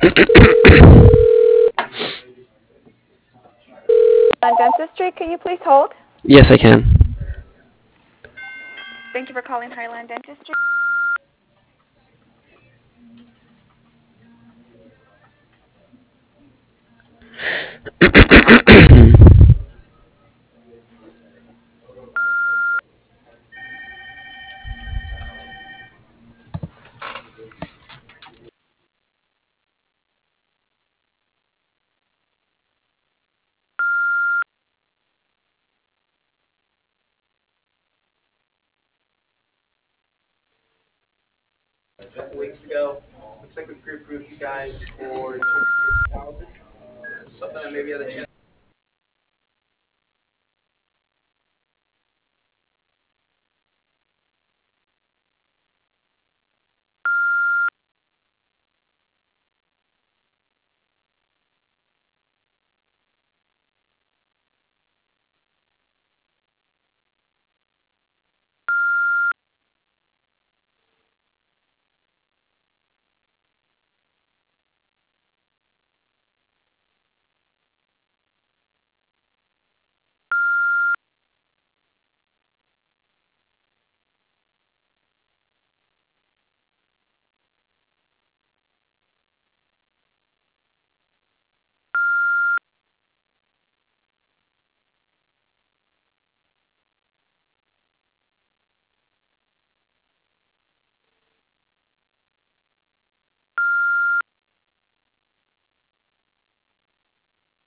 Dentistry, can you please hold? Yes, I can. Thank you for calling Highland Dentistry. Weeks ago. Looks like we pre-approved you guys for 250,000. Something I maybe had a chance.